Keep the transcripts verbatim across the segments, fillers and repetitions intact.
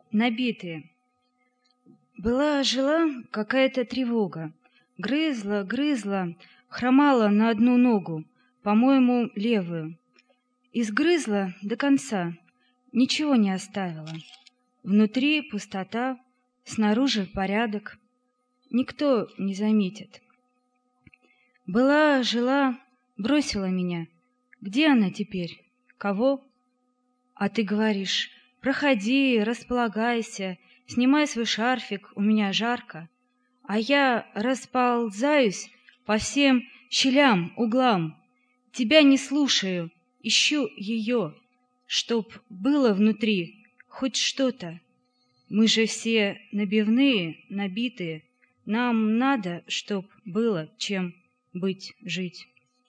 Набитые. Была-жила какая-то тревога. Грызла, грызла, хромала на одну ногу, по-моему, левую. Изгрызла до конца, ничего не оставила. Внутри пустота, снаружи порядок. Никто не заметит. Была-жила, бросила меня. Где она теперь? Кого? А ты говоришь: проходи, располагайся, снимай свой шарфик, у меня жарко. А я расползаюсь по всем щелям, углам. Тебя не слушаю, ищу ее, чтоб было внутри хоть что-то. Мы же все набивные, набитые. Нам надо, чтоб было чем быть, жить.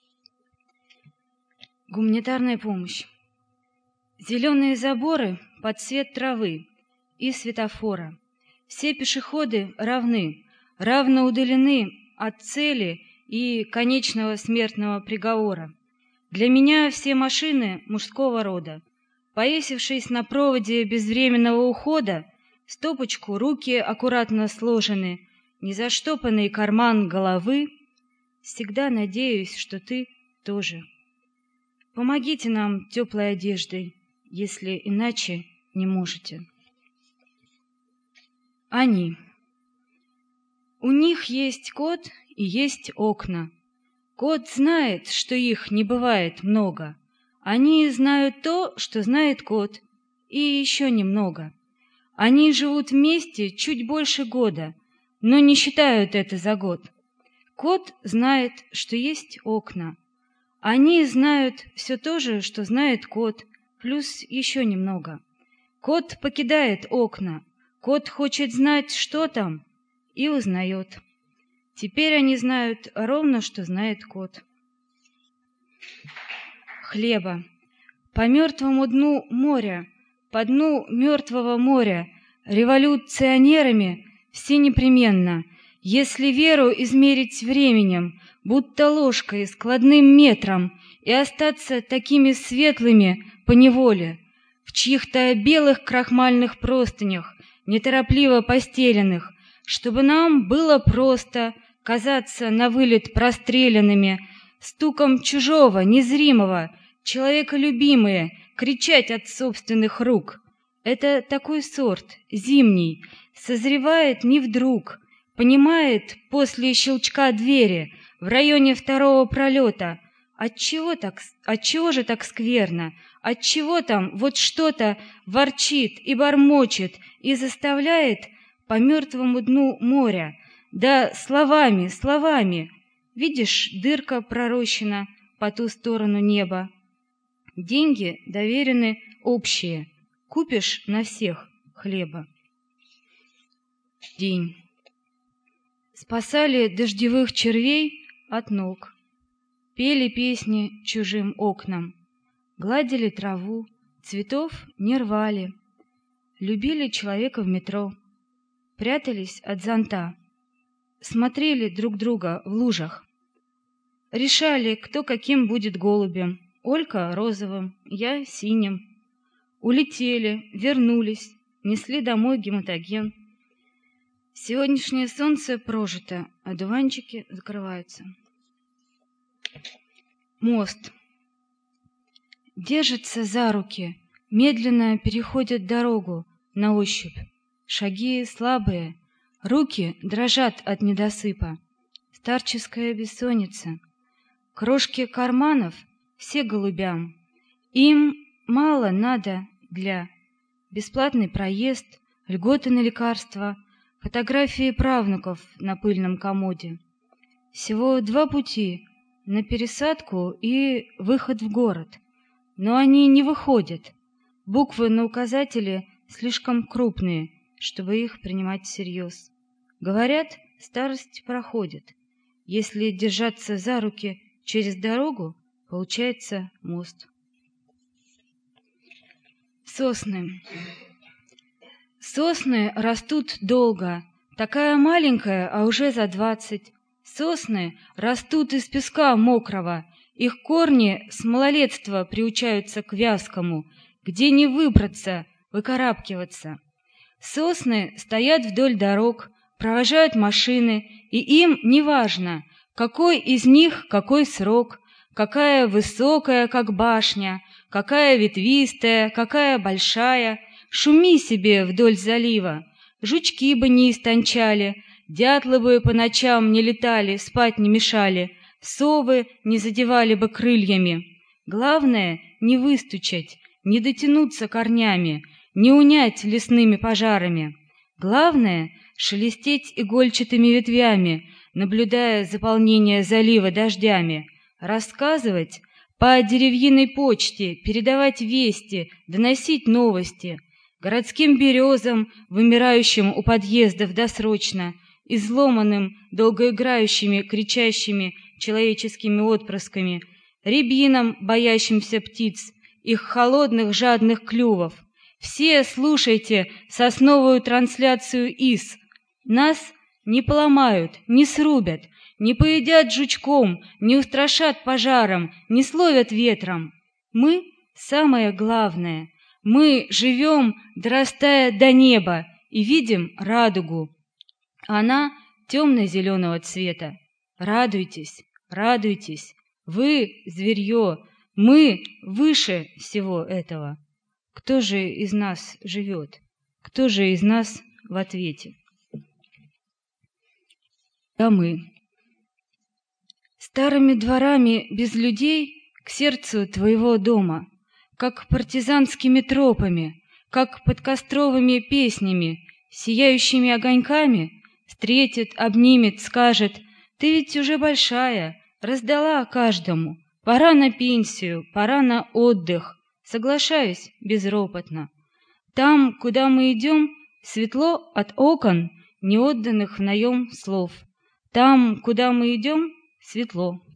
Гуманитарная помощь. Зеленые заборы под цвет травы и светофора. Все пешеходы равны, равно удалены от цели и конечного смертного приговора. Для меня все машины мужского рода. Повесившись на проводе безвременного ухода, в стопочку руки аккуратно сложены, незаштопанный карман головы. Всегда надеюсь, что ты тоже. Помогите нам теплой одеждой, если иначе не можете. Они. У них есть кот и есть окна. Кот знает, что их не бывает много. Они знают то, что знает кот, и еще немного. Они живут вместе чуть больше года, но не считают это за год. Кот знает, что есть окна. Они знают все то же, что знает кот, плюс еще немного. Кот покидает окна. Кот хочет знать, что там, и узнает. Теперь они знают ровно, что знает кот. Хлеба. По мертвому дну моря, по дну мертвого моря, революционерами все непременно, если веру измерить временем, будто ложкой, складным метром, и остаться такими светлыми поневоле, в чьих-то белых крахмальных простынях, неторопливо постеленных, чтобы нам было просто казаться на вылет простреленными, стуком чужого, незримого, человеколюбимые, кричать от собственных рук. Это такой сорт, зимний, созревает не вдруг, понимает после щелчка двери в районе второго пролета. Отчего так, отчего же так скверно? Отчего там вот что-то ворчит и бормочет и заставляет по мертвому дну моря? Да словами, словами. Видишь, дырка пророщена по ту сторону неба. Деньги доверены общие. Купишь на всех хлеба. День. Спасали дождевых червей от ног. Пели песни чужим окнам. Гладили траву, цветов не рвали. Любили человека в метро. Прятались от зонта. Смотрели друг друга в лужах. Решали, кто каким будет голубем. Олька розовым, я синим. Улетели, вернулись, несли домой гематоген. Сегодняшнее солнце прожито, а дуванчики закрываются. Мост. Держатся за руки, медленно переходят дорогу на ощупь. Шаги слабые, руки дрожат от недосыпа. Старческая бессонница. Крошки карманов все голубям. Им мало надо для бесплатный проезд, льготы на лекарства, фотографии правнуков на пыльном комоде. Всего два пути — на пересадку и выход в город. Но они не выходят. Буквы на указателе слишком крупные, чтобы их принимать всерьез. Говорят, старость проходит. Если держаться за руки через дорогу, получается мост. Сосны. Сосны растут долго. Такая маленькая, а уже за двадцать. Сосны растут из песка мокрого. Их корни с малолетства приучаются к вязкому, где не выбраться, выкарабкиваться. Сосны стоят вдоль дорог, провожают машины, и им не важно, какой из них какой срок, какая высокая, как башня, какая ветвистая, какая большая. Шуми себе вдоль залива, жучки бы не истончали, дятлы бы по ночам не летали, спать не мешали, совы не задевали бы крыльями. Главное — не выстучать, не дотянуться корнями, не унять лесными пожарами. Главное — шелестеть игольчатыми ветвями, наблюдая заполнение залива дождями, рассказывать по деревьиной почте, передавать вести, доносить новости, городским березам, вымирающим у подъездов досрочно, изломанным, долгоиграющими, кричащими человеческими отпрысками, рябинам, боящимся птиц, их холодных жадных клювов. Все слушайте сосновую трансляцию из. Нас не поломают, не срубят, не поедят жучком, не устрашат пожаром, не словят ветром. Мы — самое главное. Мы живем, дорастая до неба, и видим радугу. Она темно-зеленого цвета. Радуйтесь, радуйтесь. Вы — зверье, мы выше всего этого. Кто же из нас живет? Кто же из нас в ответе? А мы. Старыми дворами без людей к сердцу твоего дома, как партизанскими тропами, как подкостровыми песнями, сияющими огоньками, встретит, обнимет, скажет: «Ты ведь уже большая, раздала каждому, пора на пенсию, пора на отдых». Соглашаюсь безропотно. Там, куда мы идем, светло от окон, неотданных в наем слов. Там, куда мы идем, светло.